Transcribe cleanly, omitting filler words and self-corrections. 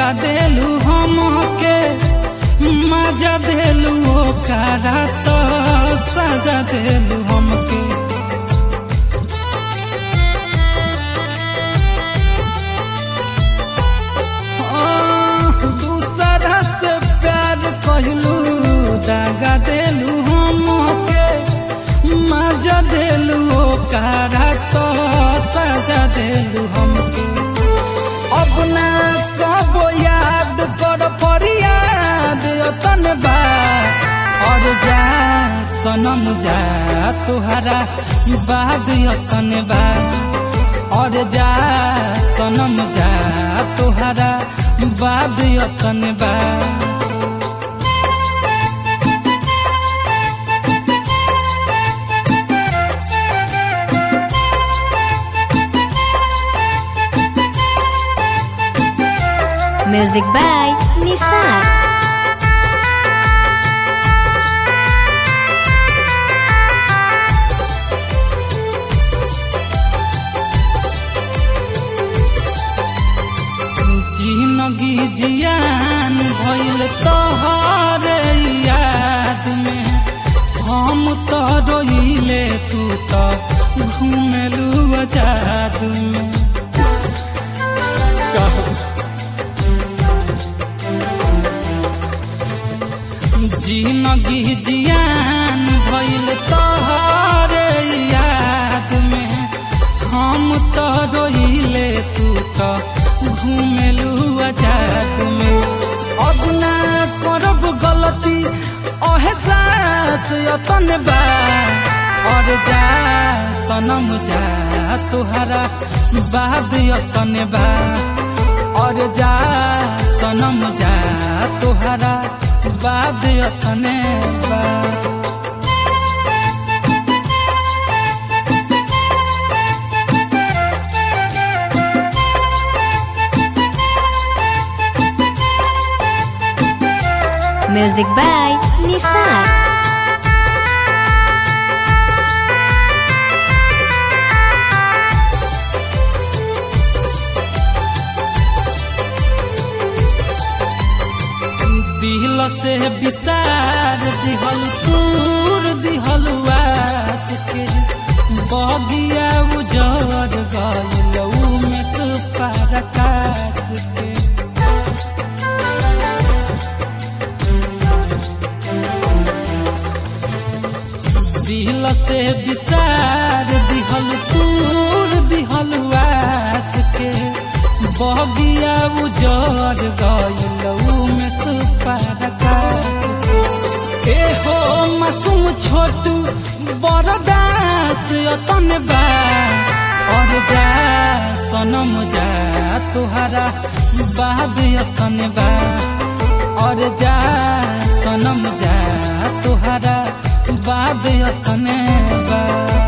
दगा देलू हमके मजा देलू ओकरा तो सजा देलू हमके। दूसरा से प्यार कहलू दगा देलू हमके मजा देलू ओकरा तो सजा देलू हमके। अब ना कबो याद कर फरियाद तन बा और जा सनम जा तुहरा बाद तन बा और जा सनम जा तुहरा बाद तन बा। Music by Nisar. जिंदगी जियान भइल तोहरे याद में हम तो रोइले तू तो घूमेलू आजाद में। जिंदगी जियान भइल तोहरे याद में हम तो रोइले तू तो घूमेलू आजाद में। अब ना करब गलती एहसास यतन बा और जा सनम जा तुहरा बाद यतन बा और जा सनम जा तुहरा बाद यतन बा। Music by Nisar. दिल से विसार दिहल तूर दिहल आस के बगिया उजड़ गइलू में सुपार आकाश के। दिल से विसार दिहल तूर दिहल आस के बगिया उजड़ गइलू में सुपार आकाश के। हो मासूम छोटू बरदास यतन बा और जा सनम जा तुहरा बाद यतन बा और जा सनम जा तुहरा बाद यतन बा।